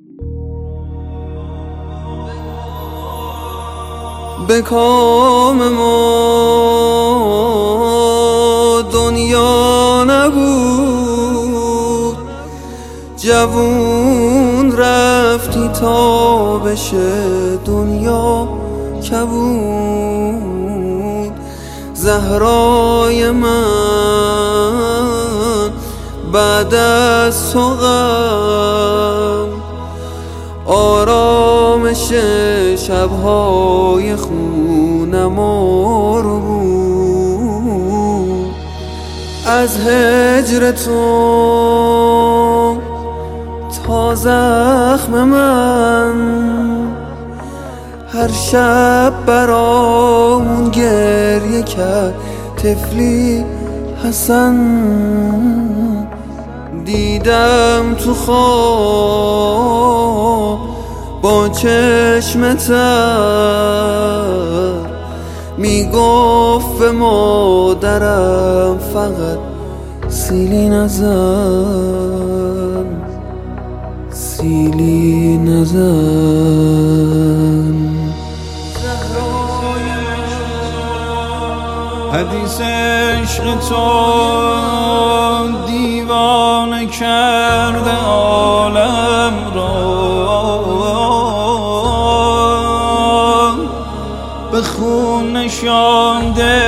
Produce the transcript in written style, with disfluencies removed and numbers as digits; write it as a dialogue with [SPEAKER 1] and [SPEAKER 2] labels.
[SPEAKER 1] به کام ما دنیا نبود، جوون رفتی تا بشه دنیا کبود. زهرای من بعد از تو غم، آرامش شبهای خونما رو بود. از هجر تو تا زخم من، هر شب برامون گریه کرد طفلی حسن. دیدم تو خواب با چشم تر، میگفت به مادرم فقط سیلی نزن، سیلی نزن.
[SPEAKER 2] حدیث عشق تو دیوانه کرده عالم را، به خون نشانده